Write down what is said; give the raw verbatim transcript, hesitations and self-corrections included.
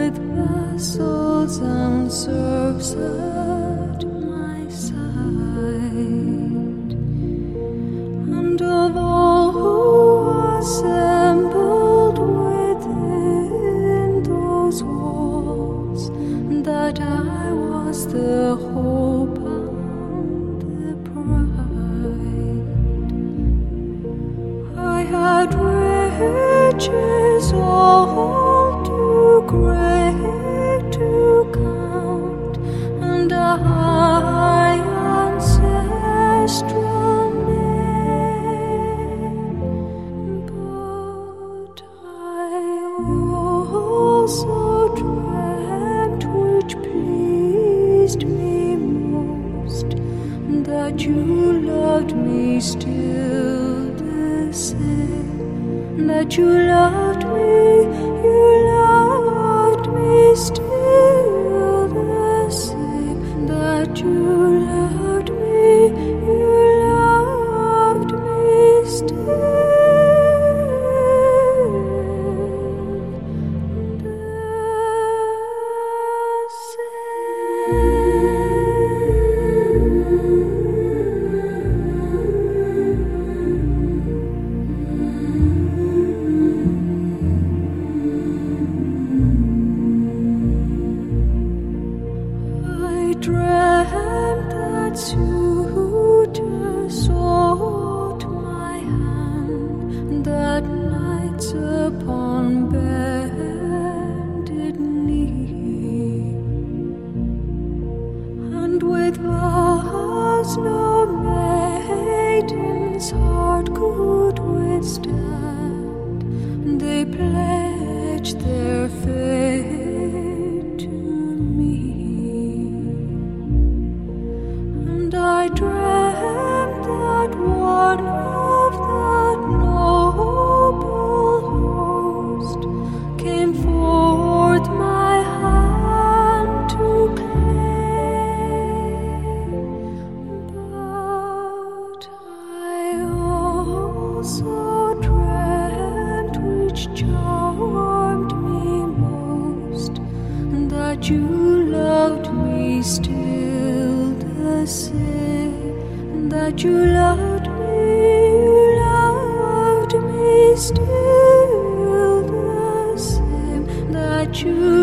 with vessels and serfs at my side, and of all who assembled within those walls, that I was the hope and the pride. I had riches all too great to count, and a high ancestral name, but I also dreamt, which pleased me most, that you loved me still the same, that you loved me, you loved me still the same, that you loved me, you loved me still the dreamt that suitors sought my hand, that knights upon bended knee, and with vows no maiden's heart could withstand, they pledged their faith to me. I dreamt that one of that noble host came forth my hand to claim, but I also dreamt, which charmed me most, that you loved me still the same, that you loved me, you loved me still the same, that you